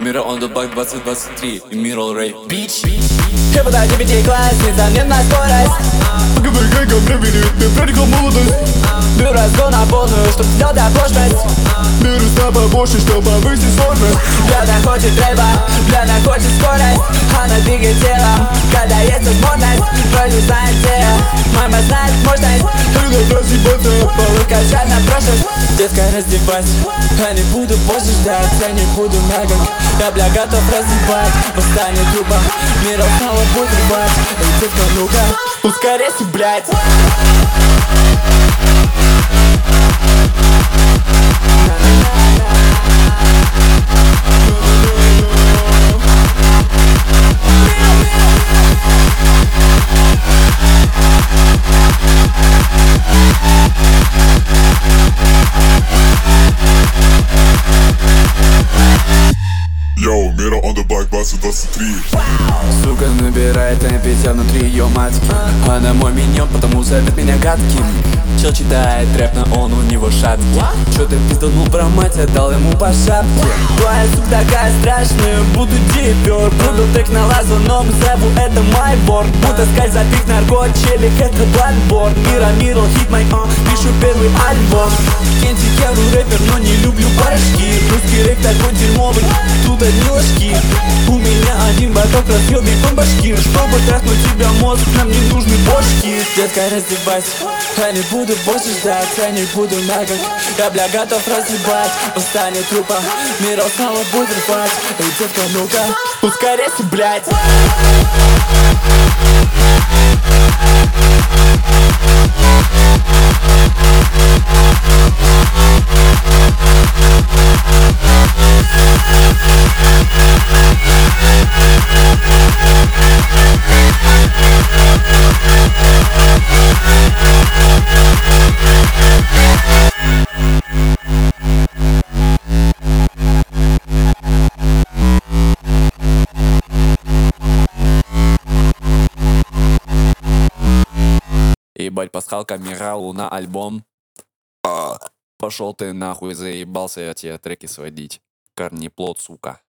Мира on the block 2023 и Мирал Рэй. Бич. Хепота 9-класс, несомненно скорость. ГВГ ко времени, ты проникал молодость. Беру разгон на полную, чтоб сделать оплошность. Беру с тобой больше, чтобы повысить сложность. Для хочет рэпа, для хочет скорость. Она двигает телом, когда есть возможность. Вроде знает где, мама знает мощность. Когда просыпаться, Покачать на прошлость. Детка, раздевайся, я не буду больше ждать. Я не буду мягок, я, бля, готов разъебать. Восстанет тупо, мир снова будет рвать. Эй, детка, ну-ка, ускоряйся, блядь. Йоу, Мира on the block 2023. Сука набирает темпетя внутри ее матки. Она мой миньон, потому зовет меня гадким. Чел читает рэп, но он у него шапки. Чё ты пизданул про мать, отдал ему по шапке. Твоя сука такая страшная, буду дипер. Буду так на лазуном, зову это мой борт. Будто скаль запих наркотчелик, это бладборд. Мирал, хит мой, пишу первый альбом. Кенти Керу рэпер, но не люблю порошки. Русский рэп такой дерьмовый, тут одни ложки. У меня один баток, разъёбик, он башкир. Чтобы трахнуть тебя мозг, нам не нужны бошки. Детка, раздевайся, я не буду больше ждать. Я не буду мягок, я, бля, готов разъебать. Восстанет трупа, Мирал снова будет рвать. Эй, детка, ну-ка, ускоряйся, блядь. Ебать, пасхалка Миралу на альбом. Пошел ты нахуй, заебался я тебе треки сводить. Корнеплод, сука.